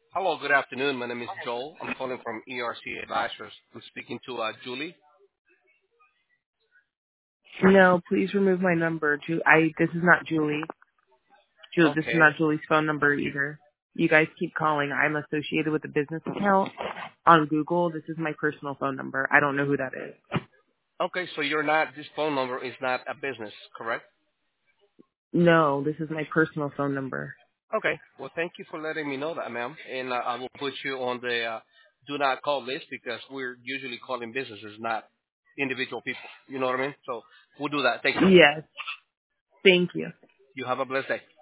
Hello, good afternoon. My name is Joel. I'm calling from ERC Advisors. I'm speaking to Julie. No, please remove my number. This is not Julie. This is Okay. not Julie's phone number either. You guys keep calling. I'm associated with a business account on Google. This is my personal phone number. I don't know who that is. Okay, so this phone number is not a business, correct? No, this is my personal phone number. Okay. Well, thank you for letting me know that, ma'am. And I will put you on the do not call list because we're usually calling businesses, not individual people. You know what I mean? So we'll do that. Thank you. Yes. Thank you. You have a blessed day.